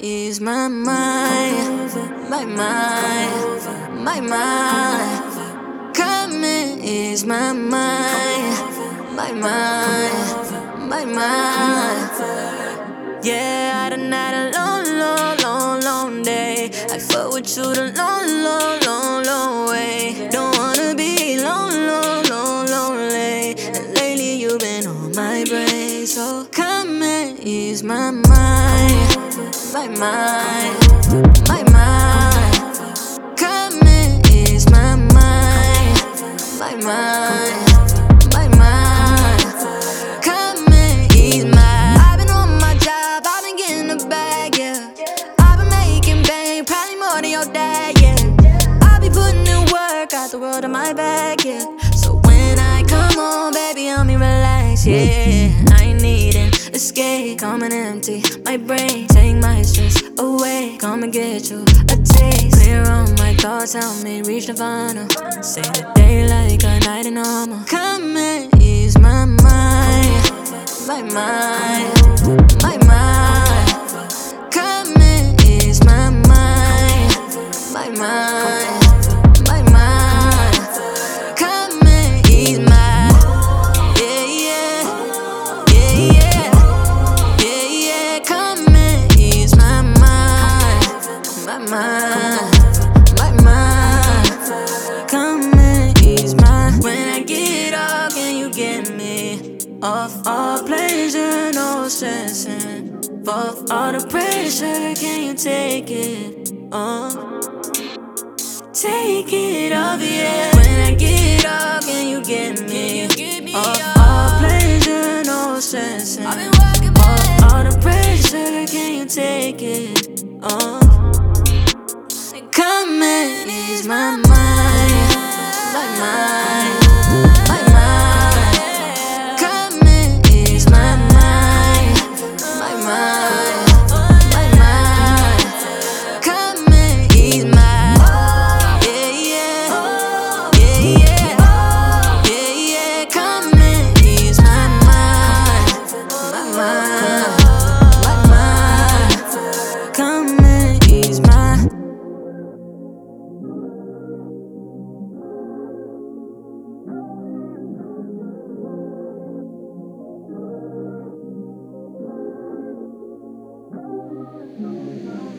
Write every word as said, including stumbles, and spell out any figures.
ease my mind, my mind, my mind. Come and ease my mind, my mind, my mind. Yeah, I done had a long, long, long, long day. I fuck with you the long, long, long, long way. Don't wanna be long, long, long, lonely. And lately you've been on my brain. So come and ease my mind, my mind, my mind. Come and ease my mind, my mind. The world in my back, yeah. So when I come home, baby, help me relax, yeah. I need an escape, come and empty my brain, take my stress away, come and get you a taste. Clear all my thoughts, help me reach nirvana. Say the day like a night in normal. Come and ease my mind, my mind, my mind. Come and ease my mind, my mind. Mind, my mind. Come and ease my. When I get off, can you get me off all pleasure, no stressing? Off all the pressure, can you take it off? Take it off, yeah. When I get off, can you get me off all pleasure, no stressing? Off all the pressure, can you take it off?